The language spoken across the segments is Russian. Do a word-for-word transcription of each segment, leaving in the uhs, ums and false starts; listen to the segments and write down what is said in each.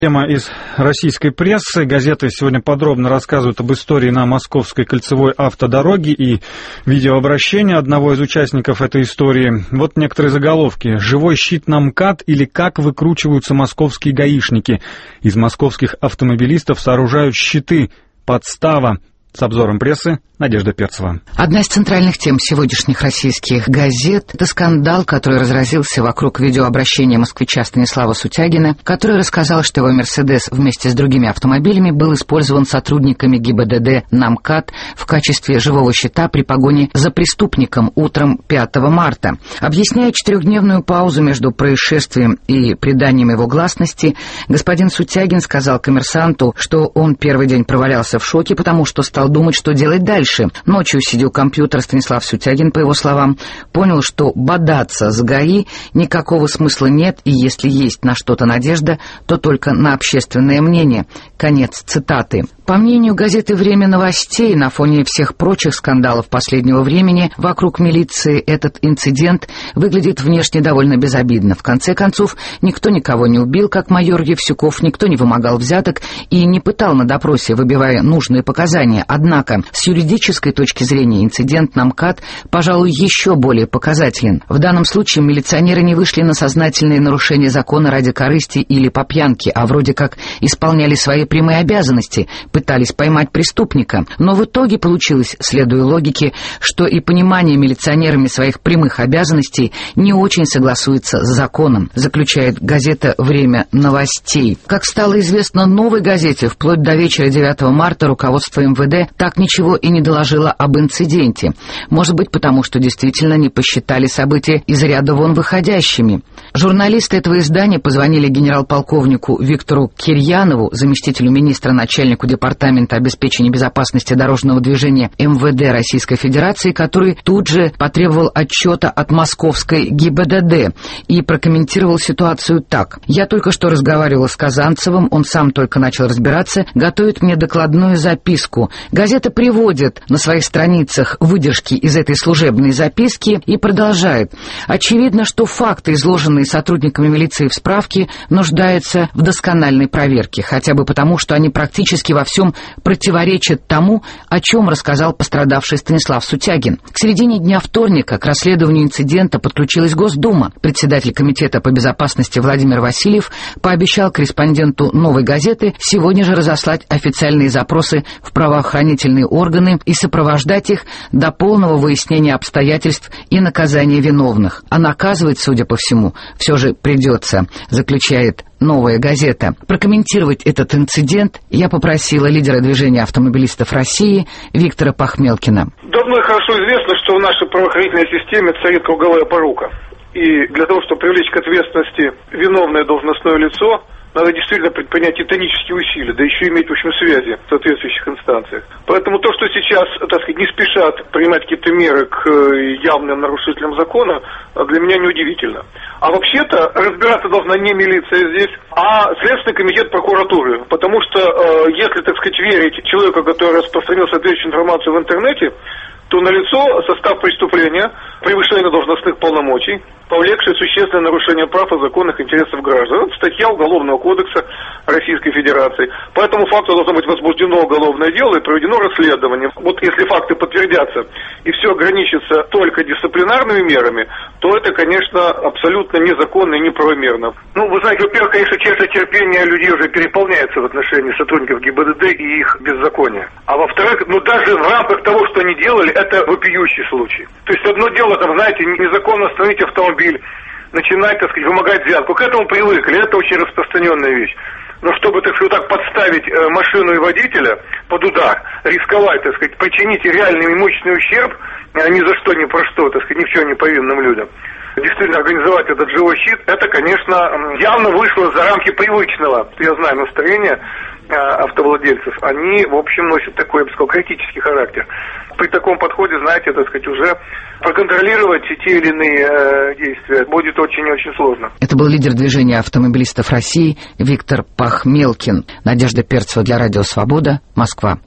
Тема из российской прессы. Газеты сегодня подробно рассказывают об истории на Московской кольцевой автодороге и видеообращение одного из участников этой истории. Вот некоторые заголовки. «Живой щит на МКАД» или «Как выкручиваются московские гаишники». Из московских автомобилистов сооружают щиты. Подстава. С обзором прессы Надежда Перцева. Одна из центральных тем сегодняшних российских газет — это скандал, который разразился вокруг видеообращения москвича Станислава Сутягина, который рассказал, что его «Мерседес» вместе с другими автомобилями был использован сотрудниками ГИБДД на МКАД в качестве живого щита при погоне за преступником утром пятого марта. Объясняя четырехдневную паузу между происшествием и приданием его гласности, господин Сутягин сказал «Коммерсанту», что он первый день провалялся в шоке, потому что стал думать, что делать дальше. Ночью, сидя у компьютера, Станислав Сутягин, по его словам, понял, что бодаться с ГАИ никакого смысла нет, и если есть на что-то надежда, то только на общественное мнение. Конец цитаты. По мнению газеты «Время новостей», на фоне всех прочих скандалов последнего времени вокруг милиции этот инцидент выглядит внешне довольно безобидно. В конце концов, никто никого не убил, как майор Евсюков, никто не вымогал взяток и не пытал на допросе, выбивая нужные показания. Однако, с юридической точки зрения, инцидент на МКАД, пожалуй, еще более показателен. В данном случае милиционеры не вышли на сознательные нарушения закона ради корысти или по пьянке, а вроде как исполняли свои прямые обязанности, пытались поймать преступника. Но в итоге получилось, следуя логике, что и понимание милиционерами своих прямых обязанностей не очень согласуется с законом, заключает газета «Время новостей». Как стало известно новой газете, вплоть до вечера девятого марта руководство МВД так ничего и не доложило об инциденте. Может быть, потому что действительно не посчитали события из ряда вон выходящими. Журналисты этого издания позвонили генерал-полковнику Виктору Кирьянову, заместителю министра, начальнику департамента обеспечения безопасности дорожного движения МВД Российской Федерации, который тут же потребовал отчета от московской ГИБДД и прокомментировал ситуацию так. «Я только что разговаривал с Казанцевым, он сам только начал разбираться, готовит мне докладную записку. Газета приводит на своих страницах выдержки из этой служебной записки и продолжает. Очевидно, что факты, изложенные сотрудниками милиции в справке, нуждаются в доскональной проверке, хотя бы потому, что они практически во всем противоречат тому, о чем рассказал пострадавший Станислав Сутягин. К середине дня вторника к расследованию инцидента подключилась Госдума. Председатель комитета по безопасности Владимир Васильев пообещал корреспонденту «Новой газеты» сегодня же разослать официальные запросы в правоохранительные органы и сопровождать их до полного выяснения обстоятельств и наказания виновных. А наказывать, судя по всему, все же придется, заключает «Новая газета». Прокомментировать этот инцидент я попросила лидера движения автомобилистов России Виктора Пахмелкина. Давно и хорошо известно, что в нашей правоохранительной системе царит круговая порука. И для того, чтобы привлечь к ответственности виновное должностное лицо, надо действительно предпринять титанические усилия, да еще иметь, в общем, связи в соответствующих инстанциях. Поэтому то, что сейчас, так сказать, не спешат принимать какие-то меры к явным нарушителям закона, для меня неудивительно. А вообще-то разбираться должна не милиция здесь, а Следственный комитет прокуратуры. Потому что, если, так сказать, верить человеку, который распространил соответствующую информацию в интернете, то налицо состав преступления, превышение должностных полномочий, повлекшее существенное нарушение прав и законных интересов граждан. Это статья Уголовного кодекса Российской Федерации. По этому факту должно быть возбуждено уголовное дело и проведено расследование. Вот если факты подтвердятся и все ограничится только дисциплинарными мерами, то это, конечно, абсолютно незаконно и неправомерно. Ну, вы знаете, во-первых, конечно, честное терпение людей уже переполняется в отношении сотрудников ГИБДД и их беззакония. А во-вторых, ну даже в рамках того, что они делали, это вопиющий случай. То есть одно дело, там, знаете, незаконно остановить автомобиль, начинать, так сказать, вымогать взятку. К этому привыкли, это очень распространенная вещь. Но чтобы, так сказать, так подставить э, машину и водителя под удар, рисковать, так сказать, причинить реальный имущественный ущерб, э, ни за что, ни про что, так сказать, ни в чем не повинным людям, действительно организовать этот живой щит, это, конечно, явно вышло за рамки привычного, я знаю, настроения э, автовладельцев. Они, в общем, носят такой, я бы сказал, критический характер. При таком подходе, знаете, так сказать, уже проконтролировать те или иные э, действия будет очень и очень сложно. Это был лидер движения автомобилистов России Виктор Пахмелкин. Надежда Перцева для Радио Свобода, Москва.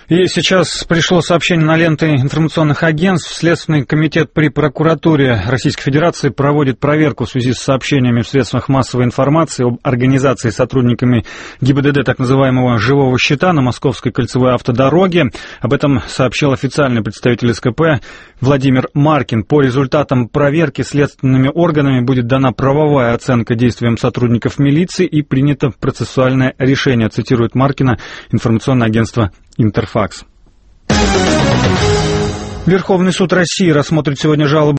И сейчас пришло сообщение на ленты информационных агентств. Следственный комитет при прокуратуре Российской Федерации проводит проверку в связи с сообщениями в средствах массовой информации об организации сотрудниками ГИБДД так называемого «живого щита» на Московской кольцевой автодороге. Об этом сообщил официальный представитель СКП Владимир Маркин. По результатам проверки следственными органами будет дана правовая оценка действиям сотрудников милиции и принято процессуальное решение, цитирует Маркина информационное агентство «Интерфакс». Верховный суд России рассмотрит сегодня жалобы